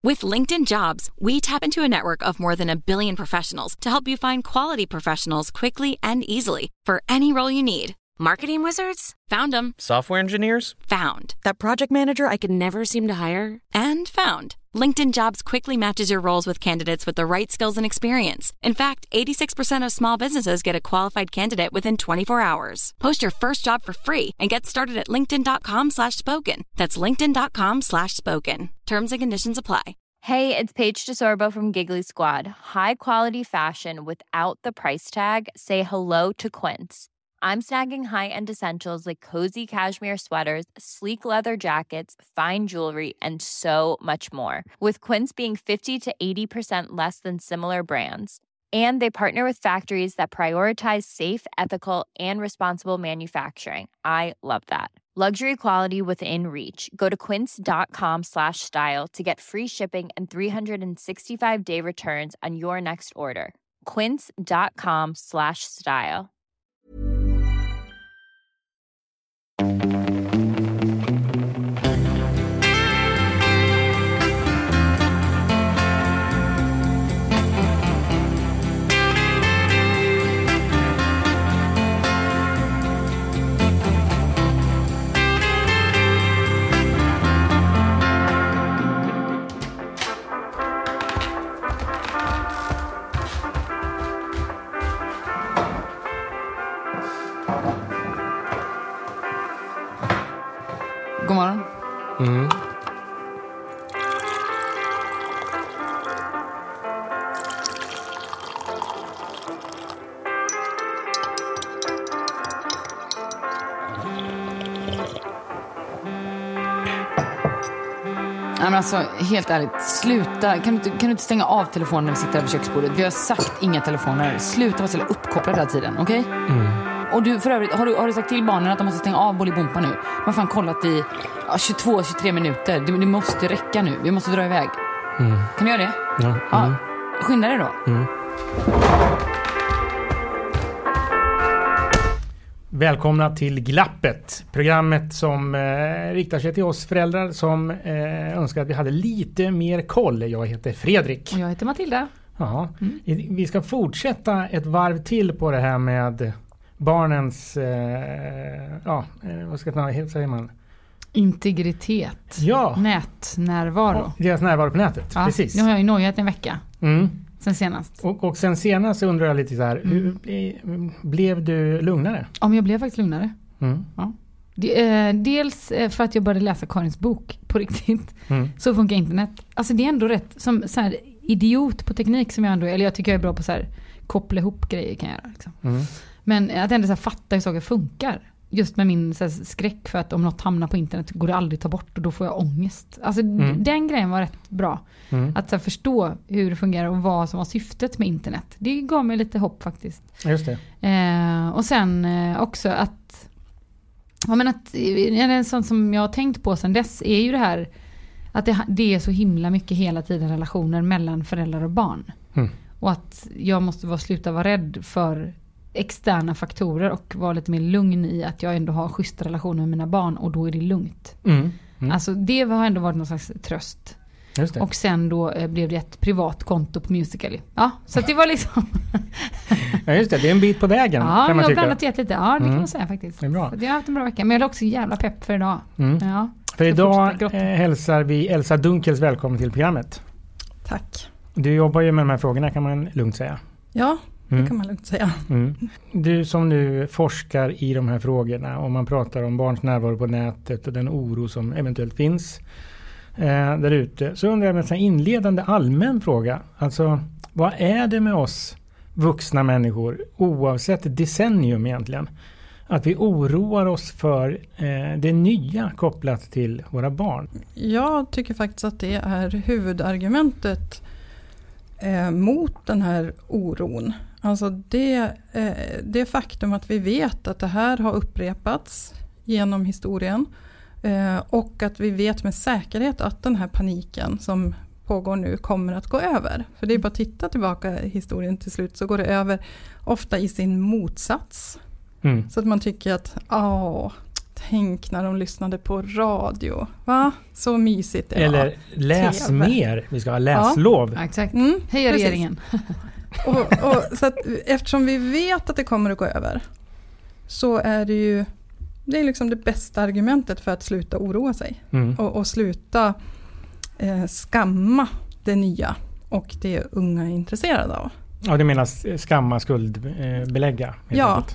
With LinkedIn Jobs, we tap into a network of more than 1 billion professionals to help you find quality professionals quickly and easily for any role you need. Marketing wizards? Found them. Software engineers? Found. That project manager I could never seem to hire? And found. LinkedIn Jobs quickly matches your roles with candidates with the right skills and experience. In fact, 86% of small businesses get a qualified candidate within 24 hours. Post your first job for free and get started at linkedin.com/spoken. That's linkedin.com/spoken. Terms and conditions apply. Hey, it's Paige DeSorbo from Giggly Squad. High quality fashion without the price tag. Say hello to Quince. I'm snagging high-end essentials like cozy cashmere sweaters, sleek leather jackets, fine jewelry, and so much more. With Quince being 50 to 80% less than similar brands. And they partner with factories that prioritize safe, ethical, and responsible manufacturing. I love that. Luxury quality within reach. Go to quince.com/style to get free shipping and 365-day returns on your next order. Quince.com/style. God morgon. Men alltså, helt ärligt, sluta. Kan du inte stänga av telefonen när vi sitter här vid köksbordet? Vi har sagt inga telefoner. Sluta vara så uppkopplad hela tiden, okej? Och du, för övrigt, har du sagt till barnen att de måste stänga av Bolibompa nu? Man har fan kollat i 22-23 minuter. Det måste räcka nu. Vi måste dra iväg. Kan du göra det? Ja. Skynda dig då. Välkomna till Glappet, programmet som riktar sig till oss föräldrar som önskar att vi hade lite mer koll. Jag heter Fredrik. Och jag heter Matilda. Ja, vi ska fortsätta ett varv till på det här med barnens, vad säger man? Integritet. Ja. Nätnärvaro. Deras närvaro på nätet, ja, precis. Nu har jag ju nojat en vecka. Sen senast. Och sen senast undrar jag lite så här, hur blev du lugnare? Ja, men jag blev faktiskt lugnare. Ja. Dels för att jag började läsa Karins bok på riktigt. Så funkar internet. Alltså det är ändå rätt, som så här idiot på teknik som jag ändå, eller jag tycker jag är bra på så här koppla ihop grejer kan jag göra liksom. Men att ändå så här fatta hur saker funkar. Just med min så här skräck för att om något hamnar på internet går det aldrig ta bort och då får jag ångest. Alltså den grejen var rätt bra. Att så här, förstå hur det fungerar och vad som var syftet med internet. Det gav mig lite hopp faktiskt. Just det. Och sen också att en sån som jag har tänkt på sen dess är ju det här att det är så himla mycket hela tiden relationer mellan föräldrar och barn. Och att jag måste sluta vara rädd för externa faktorer och vara lite mer lugn i att jag ändå har schyssta relationer med mina barn och då är det lugnt. Alltså det har ändå varit någon slags tröst. Just det. Och sen då blev det ett privat konto på Musical.ly. Ja, så att det var liksom ja just det, det är en bit på vägen. Ja, kan man jag har tycka. blandat lite. Ja, det kan man säga faktiskt. Det är bra. Så jag har haft en bra vecka, men jag är också jävla pepp för idag. Ja. För idag hälsar vi Elsa Dunkels välkommen till programmet. Tack. Du jobbar ju med de här frågorna kan man lugnt säga. Ja, det kan man lugnt säga. Du som nu forskar i de här frågorna och man pratar om barns närvaro på nätet och den oro som eventuellt finns där ute. Så undrar jag med en inledande allmän fråga. Alltså, vad är det med oss vuxna människor oavsett decennium egentligen? Att vi oroar oss för det nya kopplat till våra barn. Jag tycker faktiskt att det är huvudargumentet mot den här oron. Alltså det faktum att vi vet att det här har upprepats genom historien och att vi vet med säkerhet att den här paniken som pågår nu kommer att gå över. För det är bara att titta tillbaka i historien till slut så går det över ofta i sin motsats. Så att man tycker att Tänk när de lyssnade på radio. Va? Så mysigt det Eller var. läs TV. mer. Vi ska ha läslov. Ja, exakt. precis. Hej regeringen. Och så att, eftersom vi vet att det kommer att gå över, så är det ju liksom det bästa argumentet för att sluta oroa sig. Och sluta skamma det nya och det unga är intresserade av. Ja, det menas skamma, skuldbelägga. Ja.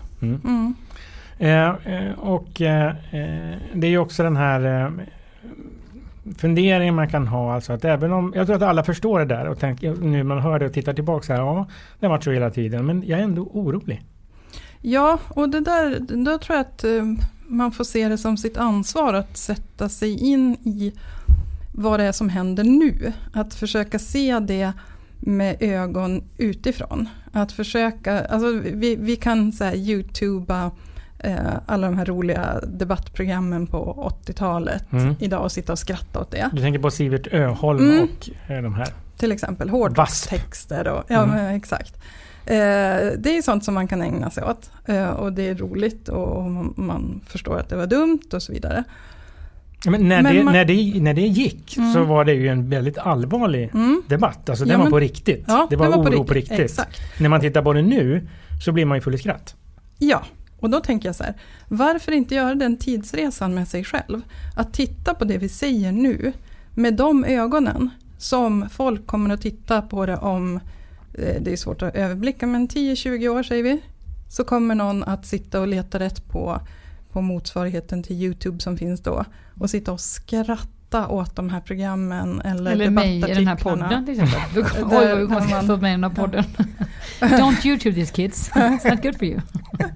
Det är ju också den här funderingen man kan ha, alltså att även om, jag tror att alla förstår det där och tänker, nu man hör det och tittar tillbaka så här, ja, det har varit så hela tiden, men jag är ändå orolig. Ja, och det där, då tror jag att man får se det som sitt ansvar att sätta sig in i vad det är som händer nu. Att försöka se det med ögon utifrån. Att försöka, alltså vi kan så här YouTubea alla de här roliga debattprogrammen på 80-talet idag och sitta och skratta åt det. Du tänker på Sivert Öholm och de här. Till exempel hårdtexter och men exakt. Det är sånt som man kan ägna sig åt och det är roligt och man förstår att det var dumt och så vidare. Men när det gick så var det ju en väldigt allvarlig debatt. Alltså det var på riktigt. Ja, det var oro på riktigt. Exakt. När man tittar på det nu så blir man ju full i skratt. Ja, och då tänker jag så här. Varför inte göra den tidsresan med sig själv? Att titta på det vi säger nu med de ögonen som folk kommer att titta på det om, det är svårt att överblicka, men 10-20 år säger vi. Så kommer någon att sitta och leta rätt på motsvarigheten till YouTube som finns då och sitta och skratta åt de här programmen eller mig i den här podden till exempel. Oj, man ska stå med i den här podden. Don't YouTube this kids. It's not good for you.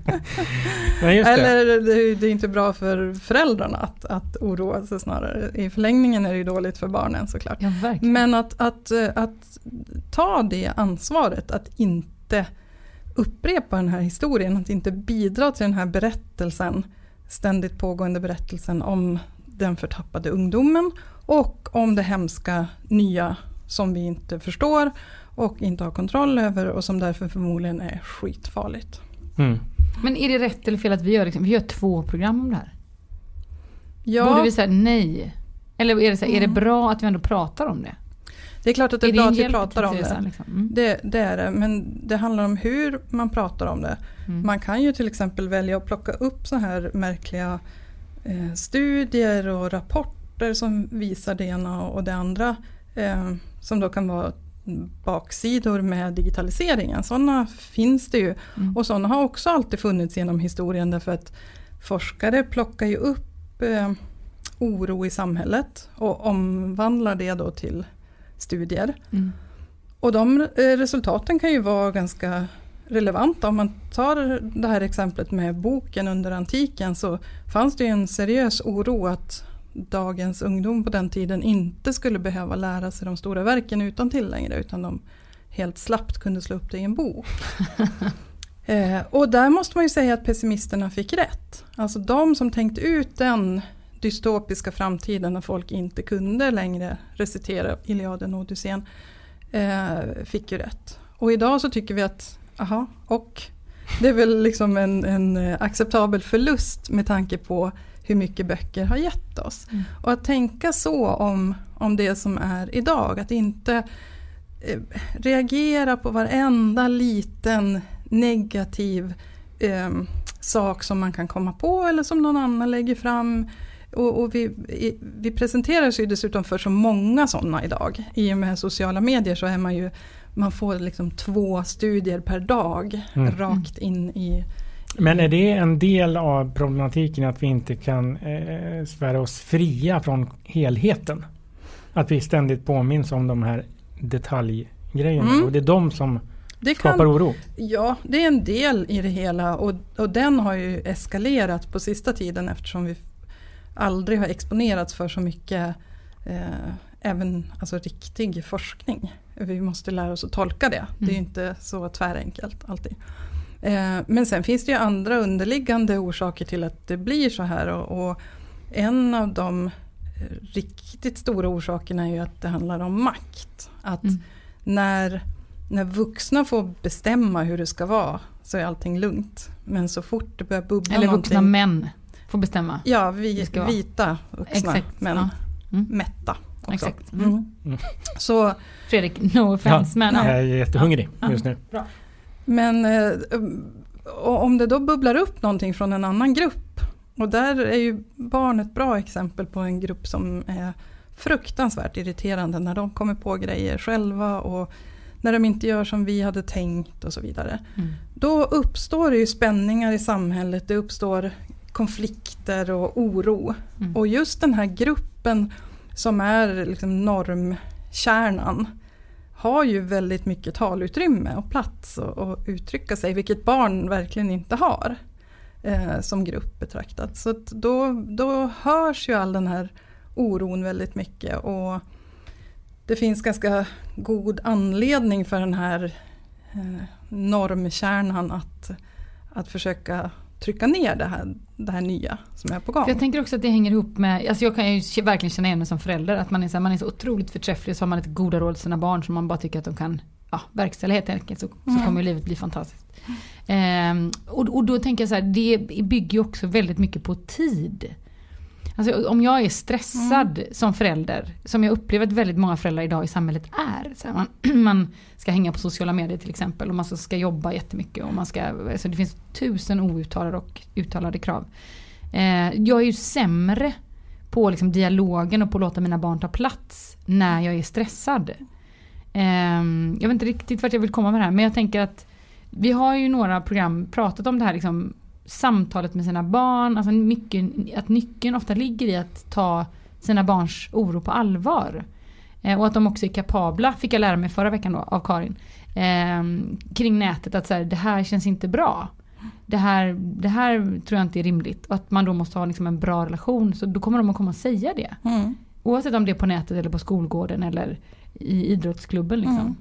Eller det är inte bra för föräldrarna att oroa sig snarare. I förlängningen är det ju dåligt för barnen såklart. Ja, men att ta det ansvaret, att inte upprepa den här historien, att inte bidra till den här berättelsen, ständigt pågående berättelsen om den förtappade ungdomen och om det hemska nya som vi inte förstår och inte har kontroll över och som därför förmodligen är skitfarligt. Men är det rätt eller fel att vi gör 2 program om det här? Ja. Borde vi säga nej? Eller är det, så här, är det bra att vi ändå pratar om det? Det är klart att det är bra att vi pratar om det. Liksom? Det är det, men det handlar om hur man pratar om det. Man kan ju till exempel välja att plocka upp så här märkliga studier och rapporter som visar det ena och det andra som då kan vara baksidor med digitaliseringen. Sådana finns det ju. Och sådana har också alltid funnits genom historien därför att forskare plockar ju upp oro i samhället och omvandlar det då till studier. Och de resultaten kan ju vara ganska relevanta. Om man tar det här exemplet med boken under antiken så fanns det ju en seriös oro att dagens ungdom på den tiden inte skulle behöva lära sig de stora verken utan till längre, utan de helt slappt kunde slå upp det i en bok. Och där måste man ju säga att pessimisterna fick rätt. Alltså de som tänkte ut den dystopiska framtiden när folk inte kunde längre recitera Iliaden och Odysseen fick ju rätt. Och idag så tycker vi att och det är väl liksom en acceptabel förlust med tanke på hur mycket böcker har gett oss. Och att tänka så om det som är idag, att inte reagera på varenda liten negativ sak som man kan komma på eller som någon annan lägger fram. Och vi presenterar sig dessutom för så många sådana idag. I och med sociala medier så är man får liksom 2 studier per dag rakt in i. Men är det en del av problematiken att vi inte kan svära oss fria från helheten? Att vi ständigt påminns om de här detaljgrejerna och det är de som skapar oro? Ja, det är en del i det hela och den har ju eskalerat på sista tiden eftersom vi aldrig har exponerats för så mycket även alltså riktig forskning. Vi måste lära oss att tolka det. Det är ju inte så tvärenkelt alltid. Men sen finns det ju andra underliggande orsaker till att det blir så här och en av de riktigt stora orsakerna är ju att det handlar om makt. Att när vuxna får bestämma hur det ska vara så är allting lugnt. Men så fort det börjar bubbla eller vuxna män får bestämma. Ja, vita vuxna, men mätta också. Exakt. Så, Fredrik, no offense, men... Jag är jättehungrig just nu. Bra. Men om det då bubblar upp någonting från en annan grupp, och där är ju barn ett bra exempel på en grupp som är fruktansvärt irriterande när de kommer på grejer själva och när de inte gör som vi hade tänkt och så vidare. Då uppstår det ju spänningar i samhället, det uppstår konflikter och oro. Och just den här gruppen som är liksom normkärnan har ju väldigt mycket talutrymme och plats och uttrycka sig, vilket barn verkligen inte har som grupp betraktat. Så att då hörs ju all den här oron väldigt mycket, och det finns ganska god anledning för den här normkärnan att försöka trycka ner det här nya som är på gång. För jag tänker också att det hänger ihop med, alltså jag kan ju verkligen känna igen mig som förälder, att man är så otroligt förträfflig, så har man ett goda råd till sina barn som man bara tycker att de kan verkställa helt enkelt, så kommer ju livet bli fantastiskt. Och då tänker jag så här, det bygger ju också väldigt mycket på tid. Alltså om jag är stressad som förälder, som jag upplever att väldigt många föräldrar idag i samhället är. Så här, man ska hänga på sociala medier till exempel, och man ska jobba jättemycket. Och alltså det finns 1000 outtalade och uttalade krav. Jag är ju sämre på liksom dialogen och på att låta mina barn ta plats när jag är stressad. Jag vet inte riktigt vart jag vill komma med det här, men jag tänker att vi har ju några program pratat om det här liksom, samtalet med sina barn, alltså att nyckeln ofta ligger i att ta sina barns oro på allvar, och att de också är kapabla, fick jag lära mig förra veckan då, av Karin, kring nätet, att så här, det här känns inte bra, det här tror jag inte är rimligt, och att man då måste ha liksom en bra relation, så då kommer de att komma och säga det, oavsett om det är på nätet eller på skolgården eller i idrottsklubben liksom.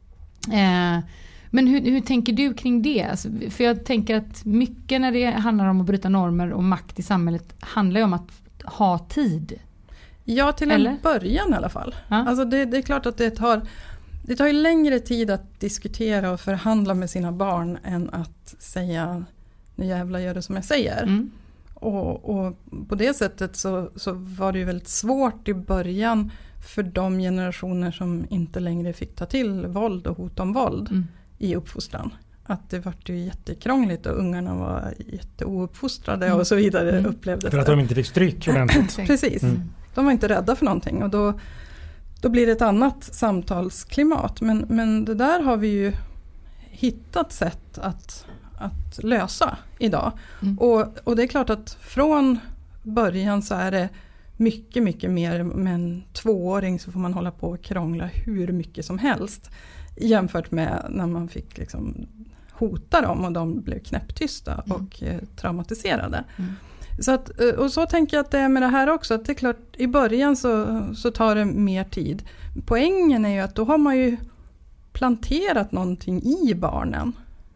Men hur tänker du kring det? Alltså, för jag tänker att mycket när det handlar om att bryta normer och makt i samhället handlar ju om att ha tid. Ja, till en början i alla fall. Ja. Alltså det är klart att det tar ju längre tid att diskutera och förhandla med sina barn än att säga, nu jävla gör det som jag säger. Och på det sättet så var det ju väldigt svårt i början för de generationer som inte längre fick ta till våld och hot om våld i uppfostran. Att det var ju jättekrångligt och ungarna var jätteouppfostrade och så vidare upplevdes. För att de inte fick stryk ordentligt. Precis. De var inte rädda för någonting, och då blir det ett annat samtalsklimat. Men det där har vi ju hittat sätt att lösa idag. Och det är klart att från början så är det mycket, mycket mer, med en 2-åring så får man hålla på och krångla hur mycket som helst, jämfört med när man fick liksom hota dem och de blev knäpptysta och traumatiserade. Och så tänker jag att det är med det här också, att det är klart i början så tar det mer tid. Poängen är ju att då har man ju planterat någonting i barnen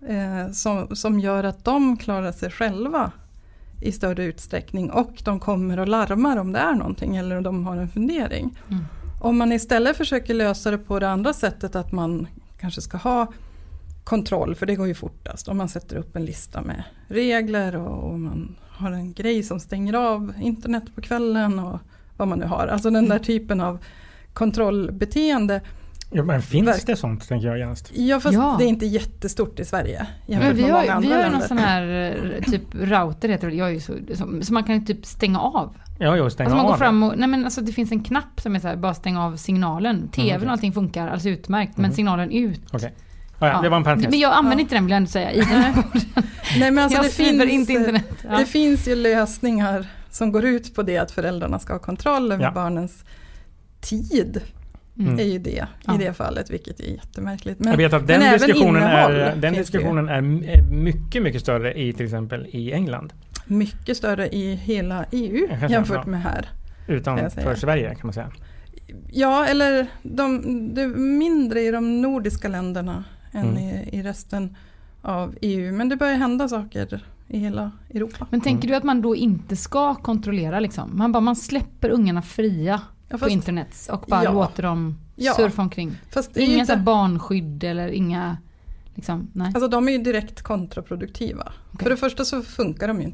som gör att de klarar sig själva i större utsträckning, och de kommer och larmar om det är någonting eller om de har en fundering. Om man istället försöker lösa det på det andra sättet, att man kanske ska ha kontroll, för det går ju fortast. Om man sätter upp en lista med regler och man har en grej som stänger av internet på kvällen och vad man nu har. Alltså den där typen av kontrollbeteende. Ja, men finns det sånt, tänker jag genast? Ja, fast det är inte jättestort i Sverige jämfört med många andra länder. Vi har ju någon sån här typ router heter det. Jag är ju så man kan typ stänga av. Ja, stänga man av. Går fram och, alltså det finns en knapp som är så här, bara stänga av signalen. TV:n och allting funkar alltså utmärkt, men signalen ut. Okej. Ja, det var en parentes. Men jag använder inte den, vill jag ändå säga, i den här podden. Nej, men alltså det finns ju lösningar som går ut på det, att föräldrarna ska ha kontroll över barnens tid. Är ju det i det fallet, vilket är jättemärkligt. Men, jag vet att den diskussionen är mycket, mycket större i till exempel i England. Mycket större i hela EU jämfört med här. Utanför Sverige kan man säga. Ja, eller det är mindre i de nordiska länderna än i resten av EU. Men det börjar hända saker i hela Europa. Men tänker du att man då inte ska kontrollera liksom? Man släpper ungarna fria på internet och bara låter dem surfa omkring. Fast det är inga inte barnskydd eller inga liksom, nej. Alltså de är ju direkt kontraproduktiva. Okay. För det första så funkar de ju inte.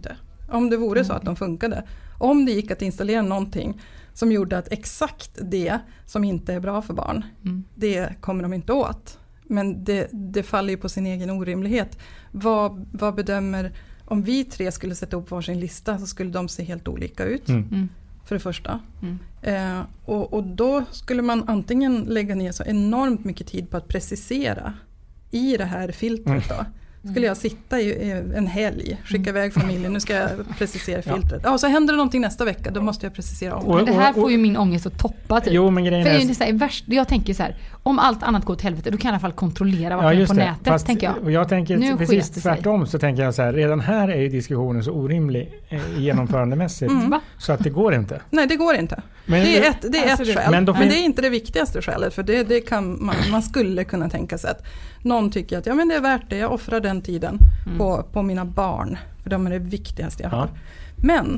Om det vore så att de funkade. Om det gick att installera någonting som gjorde att exakt det som inte är bra för barn, det kommer de inte åt. Men det faller ju på sin egen orimlighet. Vad bedömer, om vi 3 skulle sätta upp varsin lista så skulle de se helt olika ut. För det första. Och då skulle man antingen lägga ner så enormt mycket tid på att precisera i det här filtret då. Skulle jag sitta i en helg, skicka iväg familjen, nu ska jag precisera filtret. Ja, och så händer det någonting nästa vecka, då måste jag precisera om. Men det här får ju min ångest att toppa typ. Jo, men grejen är så här, värst, jag tänker så här, om allt annat går åt helvete, då kan jag i alla fall kontrollera vad det är på nätet, fast, tänker jag. Och jag tänker nu precis tvärtom, så tänker jag så här, redan här är ju diskussionen så orimlig genomförandemässigt, så att det går inte. Nej, det går inte. Men det är ett skäl, men det är inte det viktigaste skälet, för det kan man skulle kunna tänka sig att någon tycker att men det är värt det, jag offrar den tiden på mina barn, för de är det viktigaste jag har. Men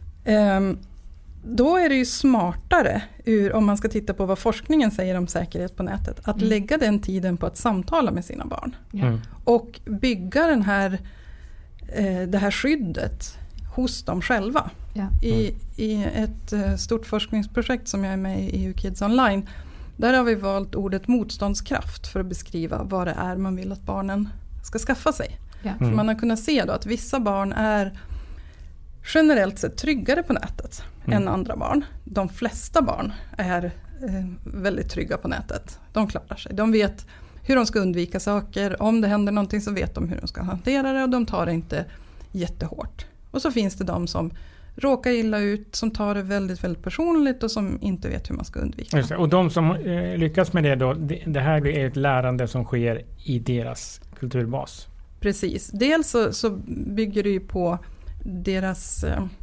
då är det ju smartare, om man ska titta på vad forskningen säger om säkerhet på nätet, att lägga den tiden på att samtala med sina barn. Och bygga det här skyddet hos dem själva. I ett stort forskningsprojekt som jag är med i EU Kids Online, där har vi valt ordet motståndskraft för att beskriva vad det är man vill att barnen ska skaffa sig. För man har kunnat se då att vissa barn är generellt sett tryggare på nätet än andra barn. De flesta barn är väldigt trygga på nätet. De klarar sig. De vet hur de ska undvika saker. Om det händer någonting så vet de hur de ska hantera det, och de tar det inte jättehårt. Och så finns det de som råkar illa ut, som tar det väldigt, väldigt personligt och som inte vet hur man ska undvika. Just det. Och de som lyckas med det då, det här är ett lärande som sker i deras kulturbas. Precis. Dels så bygger det ju på deras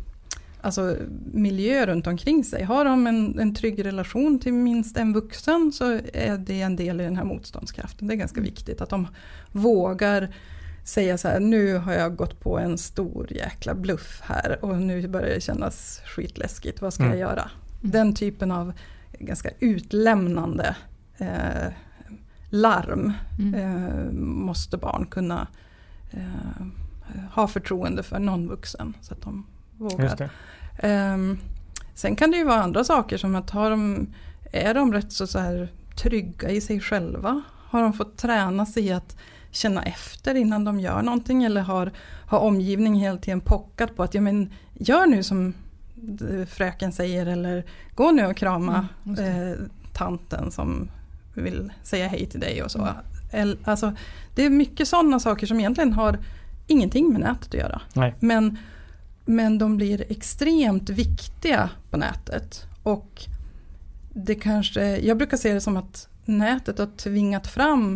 miljö runt omkring sig. Har de en trygg relation till minst en vuxen, så är det en del i den här motståndskraften. Det är ganska viktigt att de vågar säga så här, nu har jag gått på en stor jäkla bluff här och nu börjar det kännas skitläskigt, vad ska jag göra? Den typen av ganska utlämnande larm måste barn kunna ha förtroende för någon vuxen, så att de vågar. Just det. Sen kan det ju vara andra saker, som att är de rätt så här trygga i sig själva? Har de fått träna sig att känna efter innan de gör någonting, eller har omgivningen hela tiden pockat på att gör nu som fröken säger, eller gå nu och krama tanten som vill säga hej till dig och så. Alltså, det är mycket sådana saker som egentligen har ingenting med nätet att göra. Nej. Men de blir extremt viktiga på nätet, och det kanske, jag brukar se det som att nätet har tvingat fram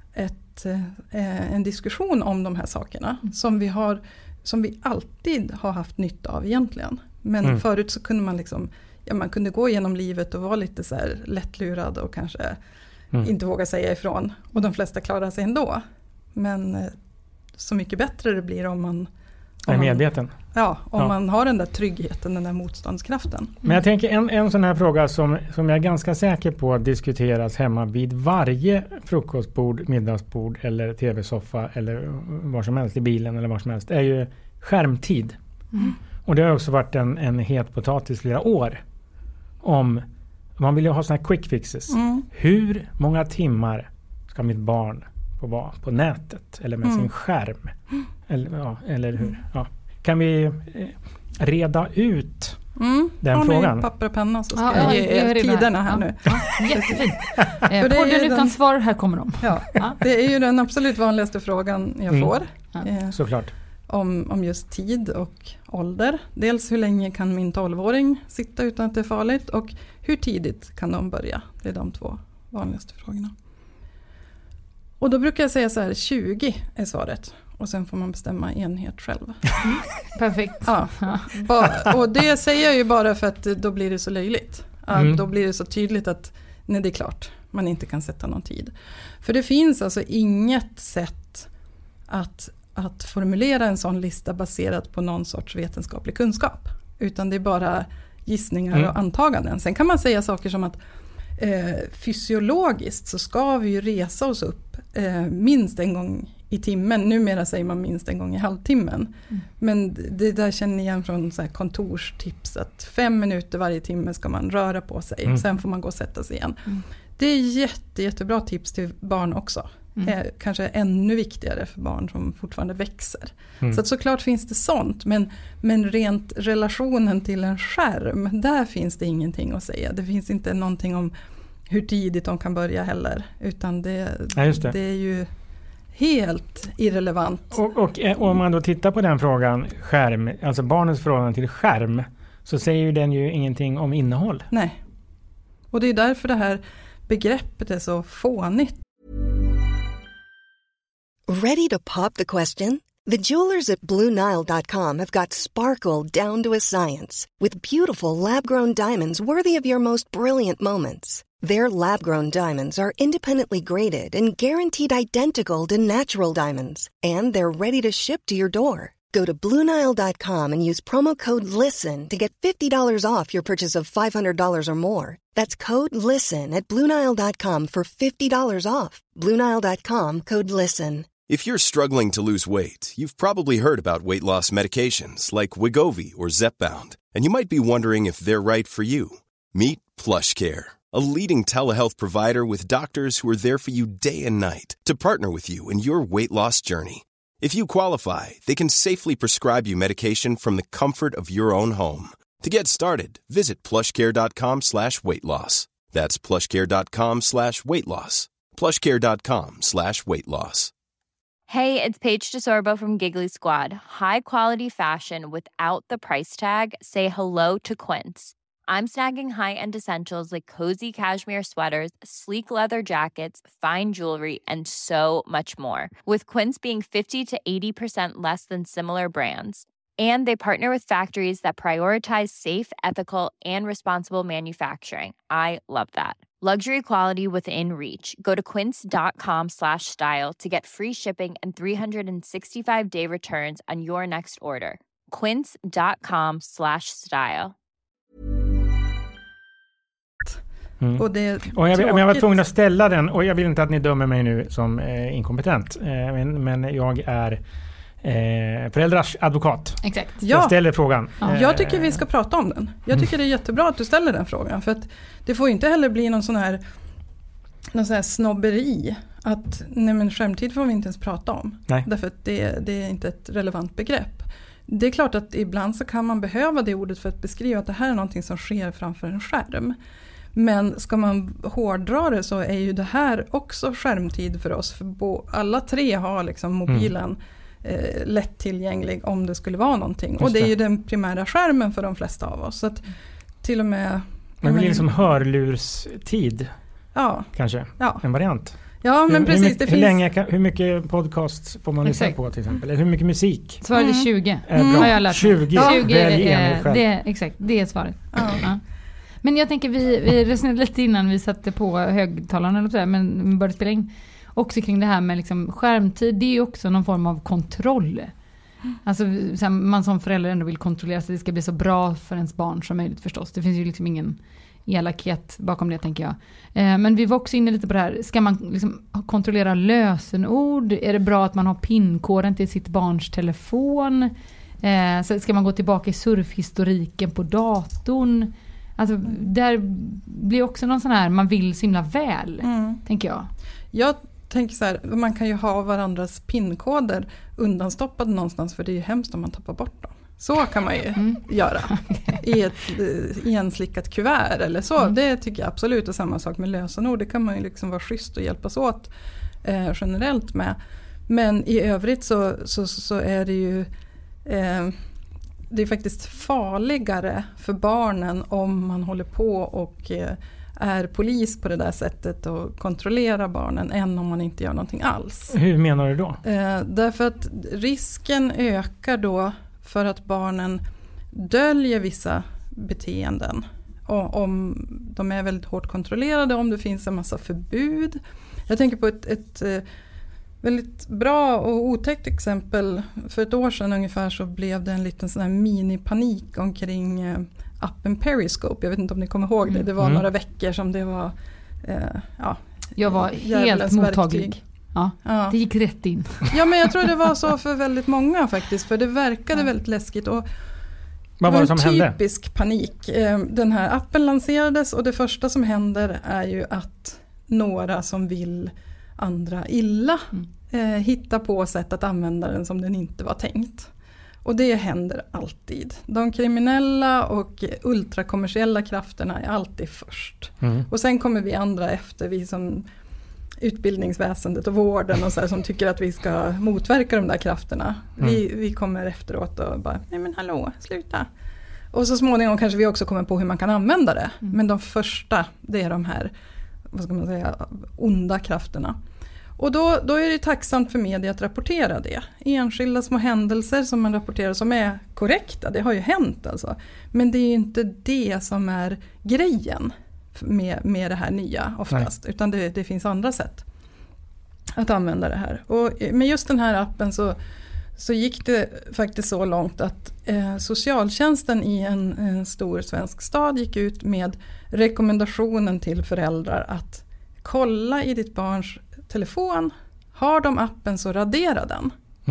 en diskussion om de här sakerna som vi alltid har haft nytta av egentligen. Men förut så kunde man man kunde gå igenom livet och vara lite så här lättlurad och kanske inte våga säga ifrån. Och de flesta klarar sig ändå. Men så mycket bättre det blir om man är medveten. Om man har den där tryggheten, den där motståndskraften. Men jag tänker en sån här fråga som jag är ganska säker på diskuteras hemma vid varje frukostbord, middagsbord eller tv-soffa eller var som helst, i bilen eller var som helst, är ju skärmtid. Och det har också varit en het potatis flera år. Man vill ju ha såna här quick fixes. Hur många timmar ska mitt barn få vara på nätet eller med sin skärm? Eller hur? Ja. Kan vi reda ut den frågan? Papper och penna, så ska jag ge er tiderna här nu. Jättefint. Podden utan svar, här kommer de. Det är ju den absolut vanligaste frågan jag får. Såklart. Om just tid och ålder. Dels hur länge kan min 12-åring sitta utan att det är farligt, och hur tidigt kan de börja? Det är de 2 vanligaste frågorna. Och då brukar jag säga så här, 20 är svaret. Och sen får man bestämma enhet själv. Perfekt. Ja. Och det säger jag ju bara för att då blir det så löjligt. Då blir det så tydligt att nej, det är klart man inte kan sätta någon tid. För det finns alltså inget sätt att formulera en sån lista baserat på någon sorts vetenskaplig kunskap. Utan det är bara gissningar och antaganden. Sen kan man säga saker som att fysiologiskt så ska vi ju resa oss upp minst en gång i i timmen. Numera säger man minst en gång i halvtimmen. Men det där känner ni igen från så här kontorstips att 5 minuter varje timme ska man röra på sig. Sen får man gå och sätta sig igen. Det är jättebra tips till barn också. Kanske ännu viktigare för barn som fortfarande växer. Så att såklart finns det sånt. Men rent relationen till en skärm, där finns det ingenting att säga. Det finns inte någonting om hur tidigt de kan börja heller. Utan det är ju helt irrelevant. Och om man då tittar på den frågan, skärm, alltså barnets förhållande till skärm, så säger ju den ju ingenting om innehåll. Nej. Och det är därför det här begreppet är så fånigt. Ready to pop the question? The jewelers at BlueNile.com have got sparkle down to a science with beautiful lab-grown diamonds worthy of your most brilliant moments. Their lab-grown diamonds are independently graded and guaranteed identical to natural diamonds, and they're ready to ship to your door. Go to BlueNile.com and use promo code LISTEN to get $50 off your purchase of $500 or more. That's code LISTEN at BlueNile.com for $50 off. BlueNile.com, code LISTEN. If you're struggling to lose weight, you've probably heard about weight loss medications like Wegovy or Zepbound, and you might be wondering if they're right for you. Meet PlushCare, a leading telehealth provider with doctors who are there for you day and night to partner with you in your weight loss journey. If you qualify, they can safely prescribe you medication from the comfort of your own home. To get started, visit plushcare.com/weightloss. That's plushcare.com/weightloss. plushcare.com/weightloss. Hey, it's Paige DeSorbo from Giggly Squad. High quality fashion without the price tag. Say hello to Quince. I'm snagging high-end essentials like cozy cashmere sweaters, sleek leather jackets, fine jewelry, and so much more. With Quince being 50 to 80% less than similar brands. And they partner with factories that prioritize safe, ethical, and responsible manufacturing. I love that. Luxury quality within reach. Go to quince.com/style to get free shipping and 365-day returns on your next order. quince.com/style. Och jag var tvungen att ställa den, och jag vill inte att ni dömer mig nu som inkompetent, men jag är föräldrars advokat. Exakt. Ja. Jag ställer frågan. Jag tycker vi ska prata om den. Jag tycker det är jättebra att du ställer den frågan, för att det får inte heller bli någon sån här snobberi att skärmtid får vi inte ens prata om. Nej. Därför att det är inte ett relevant begrepp. Det är klart att ibland så kan man behöva det ordet för att beskriva att det här är någonting som sker framför en skärm. Men ska man hårdra det så är ju det här också skärmtid för oss. För alla tre har liksom mobilen lättillgänglig om det skulle vara någonting. Och det är ju den primära skärmen för de flesta av oss. Så att till och med... Men det blir liksom hörlurstid. Ja. Kanske. Ja. En variant. Ja, men precis. Hur mycket podcasts får man lyssna på till exempel? Eller hur mycket musik? Svaret är 20. Bra. Har jag lärt 20. Exakt, det är svaret. Ja. Men jag tänker, vi resonerade lite innan vi satte på högtalarna eller så, men vi började spela in också kring det här med liksom skärmtid. Det är ju också någon form av kontroll. Alltså man som förälder ändå vill kontrollera så det ska bli så bra för ens barn som möjligt förstås. Det finns ju liksom ingen elakhet bakom det, tänker jag. Men vi var också inne lite på det här. Ska man liksom kontrollera lösenord? Är det bra att man har PIN-koden till sitt barns telefon? Så ska man gå tillbaka i surfhistoriken på datorn? Alltså där blir också någon sån här, man vill så himla väl, tänker jag. Jag tänker så här, man kan ju ha varandras PIN-koder undanstoppade någonstans, för det är ju hemskt om man tappar bort dem. Så kan man ju göra i ett igenslickat kuvert eller så. Det tycker jag absolut är samma sak med lösenord. Det kan man ju liksom vara schysst och hjälpas åt generellt med. Men i övrigt så är det ju det är faktiskt farligare för barnen om man håller på och är polis på det där sättet och kontrollerar barnen än om man inte gör någonting alls. Hur menar du då? Därför att risken ökar då för att barnen döljer vissa beteenden. Och om de är väldigt hårt kontrollerade, om det finns en massa förbud. Jag tänker på ett väldigt bra och otäckt exempel. För ett år sedan ungefär så blev det en liten sån här mini-panik omkring appen Periscope. Jag vet inte om ni kommer ihåg det. Det var några veckor som det var jag var helt mottaglig. Ja, det gick rätt in. Ja, men jag tror det var så för väldigt många faktiskt. För det verkade väldigt läskigt. Och vad var det som hände? Typisk panik. Den här appen lanserades och det första som händer är ju att några som vill andra illa hittar på sätt att använda den som den inte var tänkt. Och det händer alltid. De kriminella och ultrakommersiella krafterna är alltid först. Och sen kommer vi andra efter, vi som utbildningsväsendet och vården och så här, som tycker att vi ska motverka de där krafterna. Vi kommer efteråt och bara, nej men hallå, sluta. Och så småningom kanske vi också kommer på hur man kan använda det. Men de första, det är de här, vad ska man säga, onda krafterna. Och då är det tacksamt för media att rapportera det. Enskilda små händelser som man rapporterar som är korrekta, det har ju hänt alltså. Men det är ju inte det som är grejen med det här nya oftast. Nej. Utan det finns andra sätt att använda det här. Och med just den här appen så gick det faktiskt så långt att socialtjänsten i en stor svensk stad gick ut med rekommendationen till föräldrar att kolla i ditt barns telefon. Har de appen så radera den.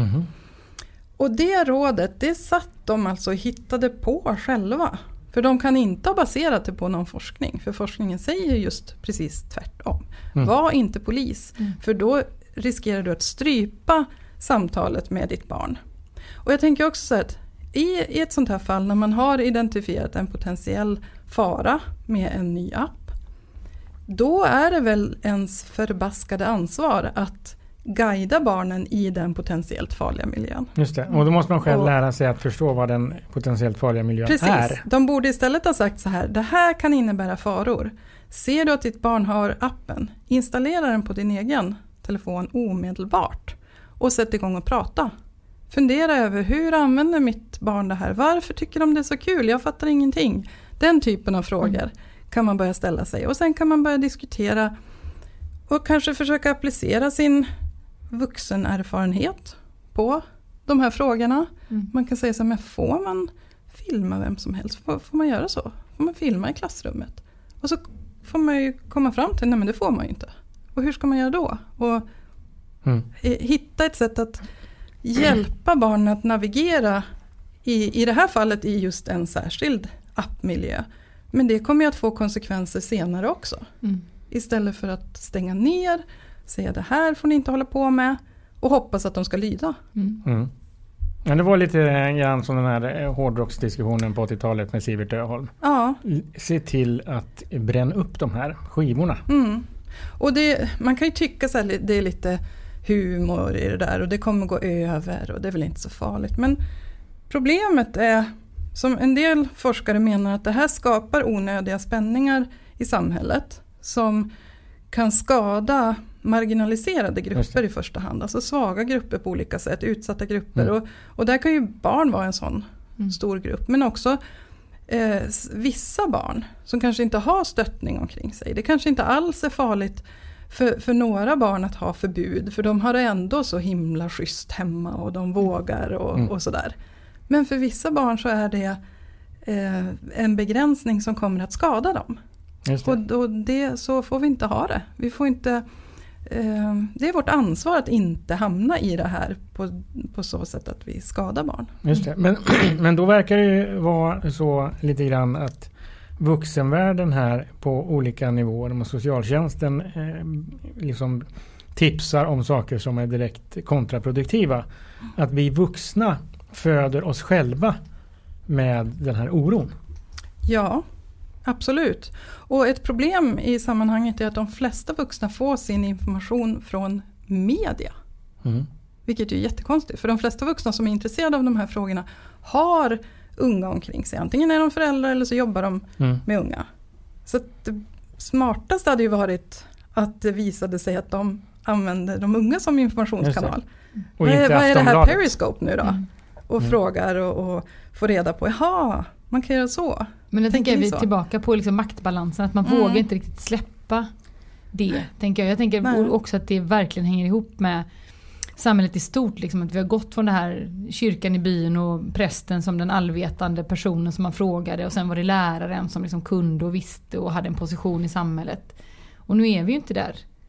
Och det rådet, det satt de alltså och hittade på själva. För de kan inte ha baserat det på någon forskning. För forskningen säger just precis tvärtom. Var inte polis. För då riskerar du att strypa samtalet med ditt barn. Och jag tänker också så att i ett sånt här fall när man har identifierat en potentiell fara med en ny app. Då är det väl ens förbaskade ansvar att guida barnen i den potentiellt farliga miljön. Just det, och då måste man själv lära sig att förstå vad den potentiellt farliga miljön är. Precis, de borde istället ha sagt så här, det här kan innebära faror. Ser du att ditt barn har appen, installera den på din egen telefon omedelbart och sätt igång och prata. Fundera över hur använder mitt barn det här? Varför tycker de det är så kul? Jag fattar ingenting. Den typen av frågor kan man börja ställa sig. Och sen kan man börja diskutera och kanske försöka applicera sin vuxenerfarenhet på de här frågorna. Man kan säga så här, men får man filma vem som helst? Får man göra så? Får man filma i klassrummet? Och så får man ju komma fram till, nej men det får man ju inte. Och hur ska man göra då? Och hitta ett sätt att hjälpa barnen att navigera i det här fallet i just en särskild appmiljö. Men det kommer ju att få konsekvenser senare också. Istället för att stänga ner, säga det här får ni inte hålla på med och hoppas att de ska lyda. Ja, det var lite grann som den här hårdrocksdiskussionen på 80-talet med Sivert Öholm. Ja. Se till att bränna upp de här skivorna. Och man kan ju tycka så här, det är lite humor i det där och det kommer gå över och det är väl inte så farligt. Men problemet är, som en del forskare menar, att det här skapar onödiga spänningar i samhället som kan skada marginaliserade grupper i första hand. Alltså svaga grupper på olika sätt, utsatta grupper. Och där kan ju barn vara en sån stor grupp. Men också vissa barn som kanske inte har stöttning omkring sig. Det kanske inte alls är farligt för några barn att ha förbud. För de har det ändå så himla schysst hemma och de vågar och sådär. Men för vissa barn så är det en begränsning som kommer att skada dem. Och så får vi inte ha det. Vi får inte, det är vårt ansvar att inte hamna i det här på så sätt att vi skadar barn. Just det. Men då verkar det ju vara så lite grann att vuxenvärlden här på olika nivåer och socialtjänsten liksom tipsar om saker som är direkt kontraproduktiva. Att vi vuxna föder oss själva med den här oron. Ja, absolut. Och ett problem i sammanhanget är att de flesta vuxna får sin information från media. Vilket är jättekonstigt. För de flesta vuxna som är intresserade av de här frågorna har unga omkring sig. Antingen är de föräldrar eller så jobbar de med unga. Så att det smartaste hade ju varit att det visade sig att de använder de unga som informationskanal. Och vad är det här Periscope nu då? Och frågar och får reda på, jaha, man kan göra så. Men jag tänker vi tillbaka på liksom maktbalansen, att man vågar inte riktigt släppa det. Jag tänker också att det verkligen hänger ihop med samhället i stort. Liksom, att vi har gått från det här kyrkan i byn och prästen som den allvetande personen som man frågade. Och sen var det läraren som liksom kunde och visste och hade en position i samhället. Och nu är vi ju inte där.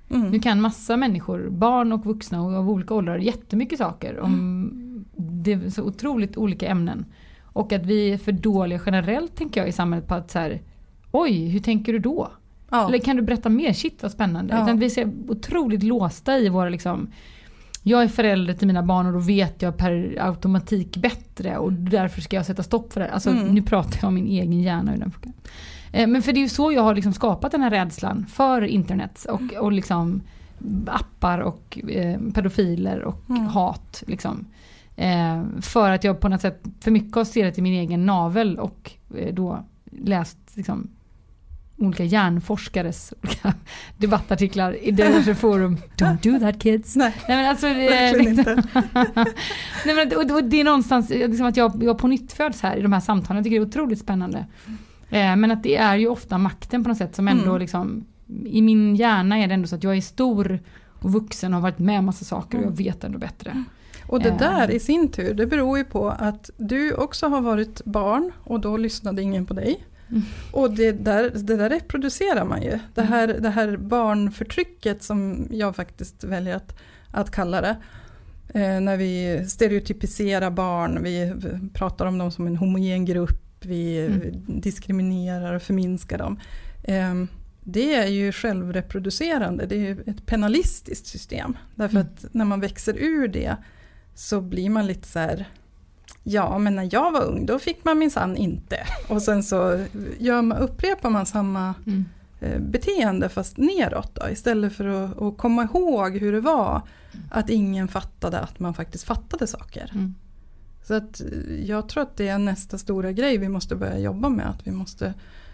Nu kan massa människor, barn och vuxna och av olika åldrar, jättemycket saker om det är så otroligt olika ämnen. Och att vi är för dåliga generellt, tänker jag, i samhället på att så här, oj, hur tänker du då? Ja. Eller kan du berätta mer? Shit, vad spännande. Ja. Utan vi är så otroligt låsta i våra liksom, jag är förälder till mina barn och då vet jag per automatik bättre och därför ska jag sätta stopp för det. Alltså nu pratar jag om min egen hjärna i den frågan. Men för det är ju så jag har liksom skapat den här rädslan för internet och liksom appar och pedofiler och hat liksom. För att jag på något sätt för mycket har stirrat i min egen navel och då läst liksom olika hjärnforskares olika debattartiklar i diverse forum. Don't do that, kids. Nej men alltså verkligen inte. Nej, men, och det är någonstans liksom att jag på nytt föds här i de här samtalen. Jag tycker det är otroligt spännande. Men att det är ju ofta makten på något sätt som ändå liksom, i min hjärna är det ändå så att jag är stor och vuxen och har varit med en massa saker och jag vet ändå bättre. Och det där i sin tur, det beror ju på att du också har varit barn och då lyssnade ingen på dig. Och det där reproducerar man ju. Det här barnförtrycket som jag faktiskt väljer att kalla det. När vi stereotypiserar barn, vi pratar om dem som en homogen grupp, vi diskriminerar och förminskar dem. Det är ju självreproducerande, det är ju ett penalistiskt system. Därför att när man växer ur det så blir man lite så här, ja men när jag var ung då fick man minsann inte. Och sen så upprepar man samma beteende fast neråt då, istället för att komma ihåg hur det var att ingen fattade att man faktiskt fattade saker. Så att jag tror att det är nästa stora grej vi måste börja jobba med, att vi måste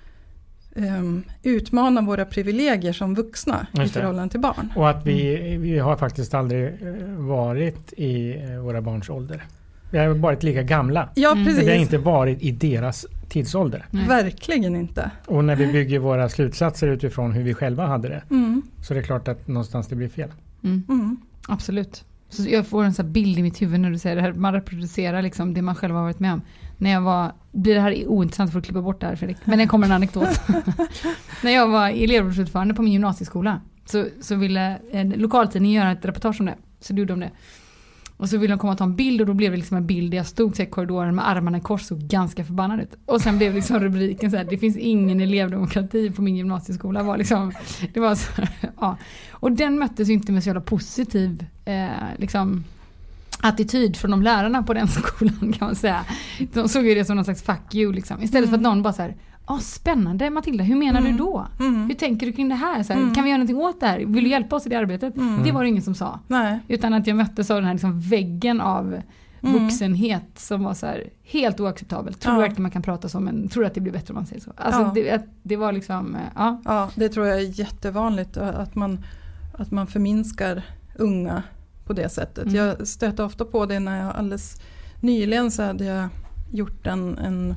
utmana våra privilegier som vuxna i förhållande till barn. Och att vi har faktiskt aldrig varit i våra barns ålder. Vi har varit lika gamla. Ja, precis. Vi har inte varit i deras tidsålder. Verkligen inte. Och när vi bygger våra slutsatser utifrån hur vi själva hade det, så är det klart att någonstans det blir fel. Absolut. Så jag får en sån här bild i mitt huvud när du säger det här. Man reproducerar liksom det man själv har varit med om. Blir det här ointressant för att klippa bort det här, Fredrik? Men det kommer en anekdot. När jag var elevrådsordförande på min gymnasieskola så ville lokaltidningen göra ett reportage om det. Så gjorde de det. Och så ville de komma och ta en bild och då blev det liksom en bild där jag stod i korridoren med armarna i kors och ganska förbannad ut. Och sen blev liksom rubriken så här: det finns ingen elevdemokrati på min gymnasieskola. Det var så här, ja. Och den möttes ju inte med så jävla positiv liksom attityd från de lärarna på den skolan, kan man säga. De såg ju det som någon slags fuck you liksom. Istället för att någon bara så här: spännande Matilda, hur menar du då? Hur tänker du kring det här? Så här, kan vi göra någonting åt det här? Vill du hjälpa oss i det arbetet? Det var det ingen som sa. Nej. Utan att jag möttes av den här liksom väggen av vuxenhet som var så här helt oacceptabel. Tror du verkligen man kan prata som en, tror att det blir bättre om man säger så? Alltså det var liksom, Ja, det tror jag är jättevanligt att man förminskar unga på det sättet. Jag stöter ofta på det när jag alldeles nyligen så hade jag gjort en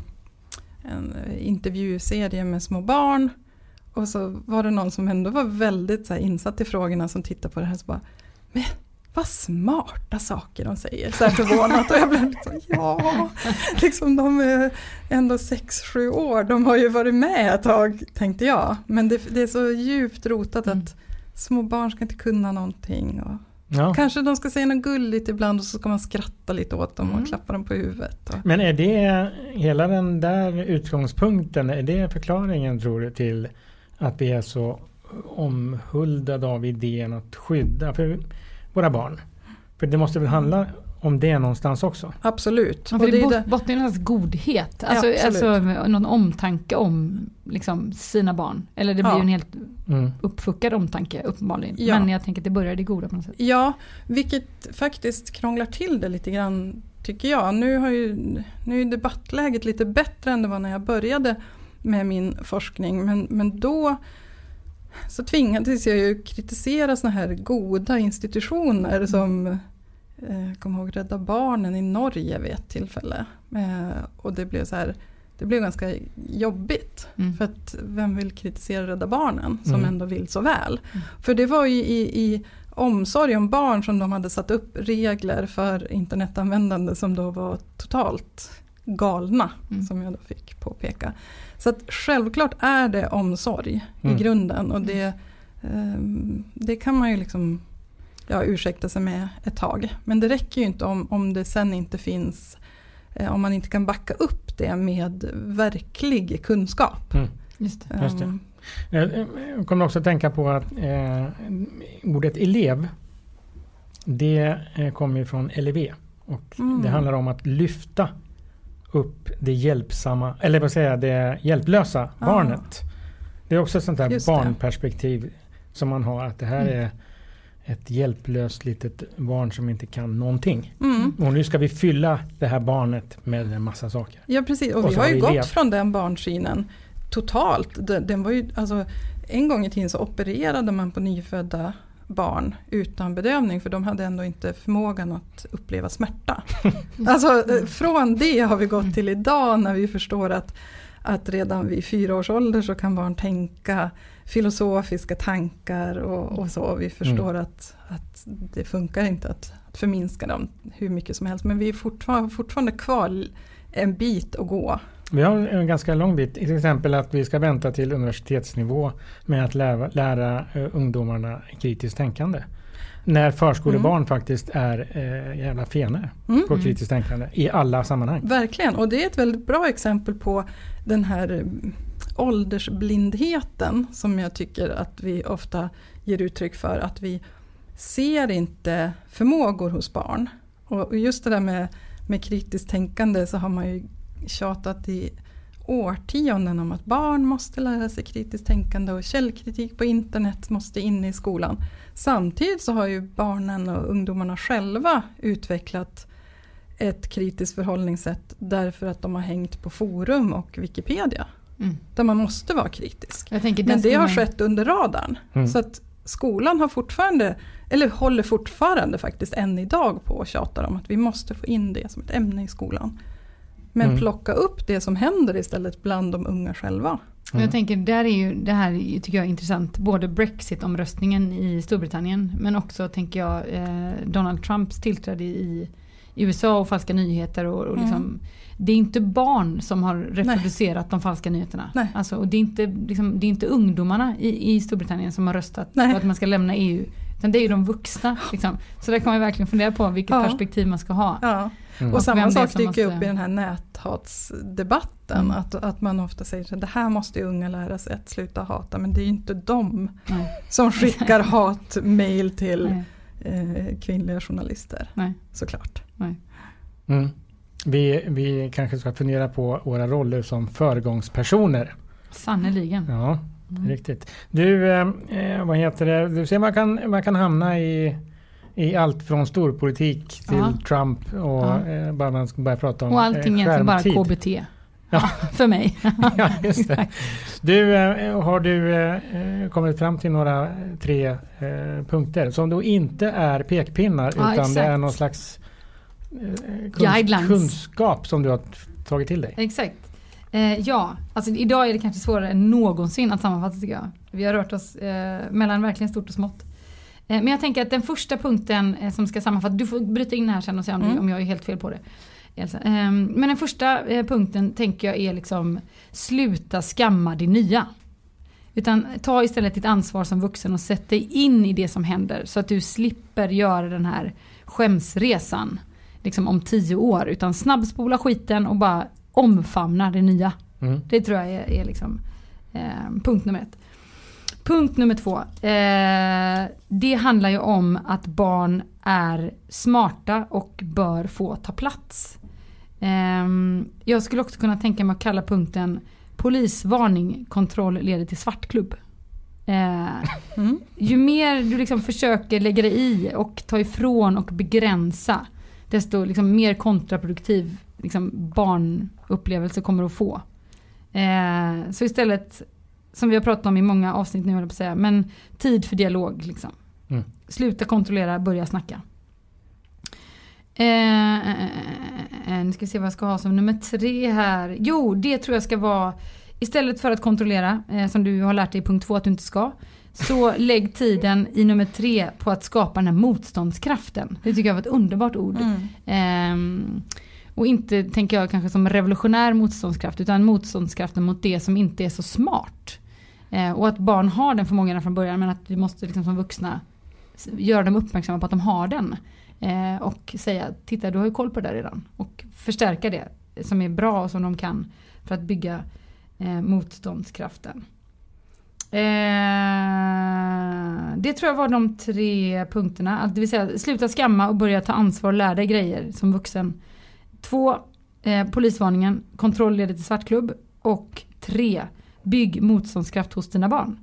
intervjuserie med små barn och så var det någon som ändå var väldigt så här insatt i frågorna som tittade på det här så bara, men vad smarta saker de säger, så här förvånat, och jag blev liksom, liksom de är ändå 6-7 år, de har ju varit med ett tag, tänkte jag, men det är så djupt rotat att små barn ska inte kunna någonting och kanske de ska säga något gulligt ibland och så ska man skratta lite åt dem och klappa dem på huvudet. Men är det hela den där utgångspunkten, är det förklaringen tror du till att vi är så omhuldade av idén att skydda för våra barn? För det måste väl handla om det någonstans också? Absolut. Ja, för det bottnar någon slags godhet. Alltså någon omtanke om liksom, sina barn. Eller det blir ju en helt uppfuckad omtanke uppenbarligen. Ja. Men jag tänker att det börjar det goda på något sätt. Ja, vilket faktiskt krånglar till det lite grann tycker jag. Nu är debattläget lite bättre än det var när jag började med min forskning. Men då så tvingades jag ju kritisera såna här goda institutioner som kom ihåg Rädda Barnen i Norge vid ett tillfälle. Och det blev så här, det blev ganska jobbigt. För att vem vill kritisera Rädda Barnen som ändå vill så väl? För det var ju i omsorg om barn som de hade satt upp regler för internetanvändande som då var totalt galna, som jag då fick påpeka. Så att självklart är det omsorg i grunden, och det det kan man ju liksom ursäkta sig med ett tag. Men det räcker ju inte om det sen inte finns, om man inte kan backa upp det med verklig kunskap. Just det. Jag kommer också att tänka på att ordet elev, det kommer ju från LEV. Och det handlar om att lyfta upp det hjälpsamma, eller vad säger jag, det hjälplösa barnet. Det är också ett sånt där barnperspektiv som man har, att det här är ett hjälplöst litet barn som inte kan någonting. Och nu ska vi fylla det här barnet med en massa saker. Ja, precis. Och vi har ju gått från den barnsynen totalt. Den var ju, alltså, en gång i tiden så opererade man på nyfödda barn utan bedövning, för de hade ändå inte förmågan att uppleva smärta. Alltså från det har vi gått till idag, när vi förstår att redan vid 4 års ålder så kan barn tänka filosofiska tankar och så. Vi förstår att det funkar inte att förminska dem hur mycket som helst, men vi är fortfarande kvar en bit att gå. Vi har en ganska lång bit, till exempel att vi ska vänta till universitetsnivå med att lära ungdomarna kritiskt tänkande. När förskolebarn faktiskt är jävla fener på kritiskt tänkande i alla sammanhang. Verkligen, och det är ett väldigt bra exempel på den här åldersblindheten som jag tycker att vi ofta ger uttryck för, att vi ser inte förmågor hos barn. Och just det där med kritiskt tänkande, så har man ju tjatat i årtionden om att barn måste lära sig kritiskt tänkande och källkritik på internet måste in i skolan. Samtidigt så har ju barnen och ungdomarna själva utvecklat ett kritiskt förhållningssätt därför att de har hängt på forum och Wikipedia. Där man måste vara kritisk. Men det har skett under radarn. Så att skolan har fortfarande, eller håller fortfarande faktiskt än idag på och tjatar om att vi måste få in det som ett ämne i skolan. Men plocka upp det som händer istället bland de unga själva. Jag tänker, det här tycker jag är intressant. Både Brexit-omröstningen i Storbritannien, men också tänker jag Donald Trumps tillträde i USA och falska nyheter. Och liksom, det är inte barn som har reproducerat de falska nyheterna. Alltså, och det är inte ungdomarna i Storbritannien som har röstat för att man ska lämna EU. Utan det är ju de vuxna. Liksom. Så där kan man verkligen fundera på vilket perspektiv man ska ha. Ja. Och samma sak dyker upp i den här näthatsdebatten. Att man ofta säger att det här måste unga lära sig att sluta hata. Men det är ju inte de som skickar hatmejl till kvinnliga journalister. Såklart. Vi kanske ska fundera på våra roller som föregångspersoner. Sannoliken. Ja, riktigt. Du, vad heter det? Du ser man kan hamna i allt från storpolitik till Trump och bara man ska börja prata om och allting är bara KBT. För mig. Ja, just det. Du, har du kommit fram till några 3 punkter som då inte är pekpinnar utan det är någon slags kunskap som du har tagit till dig? Exakt. Alltså idag är det kanske svårare än någonsin att sammanfatta, tycker jag. Vi har rört oss mellan verkligen stort och smått. Men jag tänker att den första punkten som ska sammanfatta, du får bryta in här sen och se om jag är helt fel på det. Men den första punkten tänker jag är liksom sluta skamma det nya. Utan ta istället ditt ansvar som vuxen och sätt dig in i det som händer så att du slipper göra den här skämsresan liksom om 10 år, utan snabbspola skiten och bara omfamna det nya. Det tror jag är liksom punkt nummer 1. Punkt nummer 2. Det handlar ju om att barn är smarta och bör få ta plats. Jag skulle också kunna tänka mig att kalla punkten polisvarning, kontroll leder till svartklubb. Ju mer du liksom försöker lägga dig i och ta ifrån och begränsa, desto liksom mer kontraproduktiv liksom barnupplevelse kommer du att få. Så istället, som vi har pratat om i många avsnitt nu, jag vill säga, men tid för dialog liksom. Sluta kontrollera, börja snacka. Nu ska vi se vad jag ska ha som nummer 3 här. Jo, det tror jag ska vara, istället för att kontrollera, som du har lärt dig i punkt 2 att du inte ska, så lägg tiden i nummer 3 på att skapa den här motståndskraften. Det tycker jag var ett underbart ord. Och inte, tänker jag, kanske som revolutionär motståndskraft, utan motståndskraften mot det som inte är så smart. Och att barn har den förmågan från början, men att vi måste liksom som vuxna göra dem uppmärksamma på att de har den. Och säga, titta, du har ju koll på det där redan. Och förstärka det som är bra och som de kan för att bygga motståndskraften. Det tror jag var de 3 punkterna. Att det vill säga, sluta skamma och börja ta ansvar och lära dig grejer som vuxen. 2, polisvarningen, kontroll leder till svartklubb. Och 3, bygg motståndskraft hos dina barn.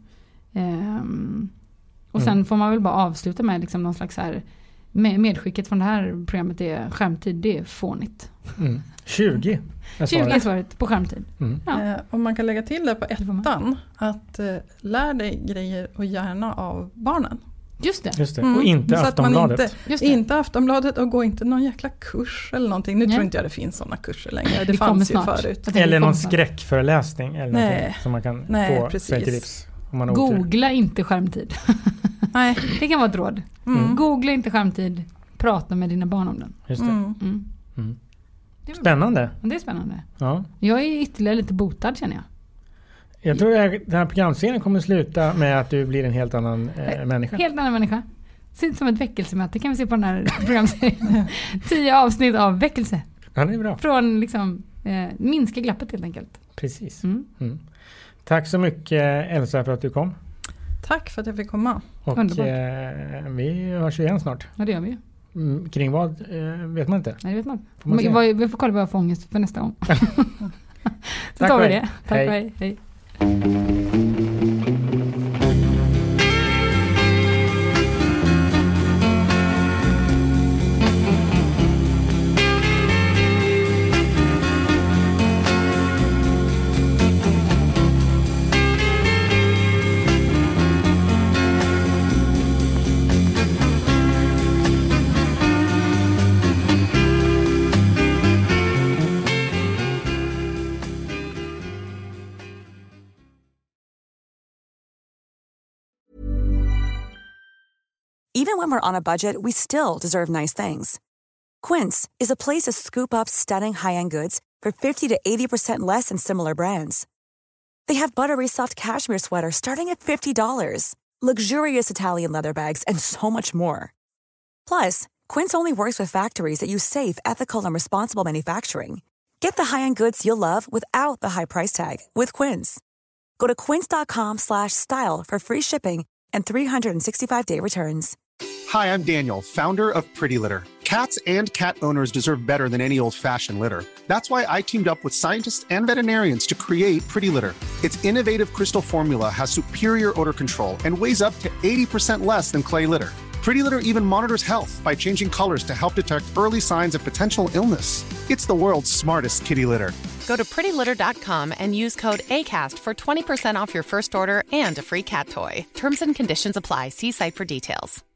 Och sen får man väl bara avsluta med liksom någon slags här medskicket från det här programmet är skärmtid, det är fånigt. 20 är svaret på skärmtid. Ja. Och man kan lägga till det på ettan att lär dig grejer och gärna av barnen. Just det. Och inte Aftonbladet. Inte Aftonbladet och gå inte någon jäkla kurs eller någonting. Nu tror inte jag det finns sådana kurser längre. Det fanns ju förut. Eller någon skräckföreläsning eller någonting som man kan få sig till livs. Googla inte skärmtid. Nej, det kan vara ett råd. Googla inte skärmtid. Prata med dina barn om den. Just det. Spännande. Det är spännande. Ja. Jag är ytterligare lite botad, känner jag. Jag tror att den här programserien kommer sluta med att du blir en helt annan människa. Helt annan människa. Ser som ett väckelsemöte kan vi se på den här programserien. 10 avsnitt av väckelse. Ja, det är bra. Från liksom minska glappet helt enkelt. Precis. Tack så mycket, Elsa, för att du kom. Tack för att jag fick komma. Och vi hörs igen snart. Ja, det gör vi ju. Kring vad vet man inte. Nej, det vet man inte. Vi får kolla vad jag får ångest för nästa gång. Så tar vi det. Tack för dig. Hej. Even when we're on a budget, we still deserve nice things. Quince is a place to scoop up stunning high-end goods for 50 to 80% less than similar brands. They have buttery soft cashmere sweaters starting at $50, luxurious Italian leather bags, and so much more. Plus, Quince only works with factories that use safe, ethical, and responsible manufacturing. Get the high-end goods you'll love without the high price tag with Quince. Go to quince.com/style for free shipping and 365-day returns. Hi, I'm Daniel, founder of Pretty Litter. Cats and cat owners deserve better than any old-fashioned litter. That's why I teamed up with scientists and veterinarians to create Pretty Litter. Its innovative crystal formula has superior odor control and weighs up to 80% less than clay litter. Pretty Litter even monitors health by changing colors to help detect early signs of potential illness. It's the world's smartest kitty litter. Go to prettylitter.com and use code ACAST for 20% off your first order and a free cat toy. Terms and conditions apply. See site for details.